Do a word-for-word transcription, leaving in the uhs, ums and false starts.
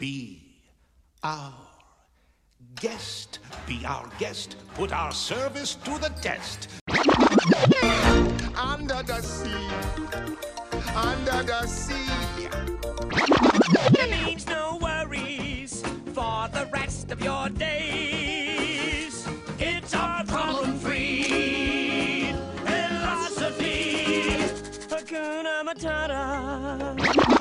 Be our guest. Be our guest. Put our service to the test. Under the sea. Under the sea. It means no worries for the rest of your days. It's our problem-free philosophy. Hakuna Matata.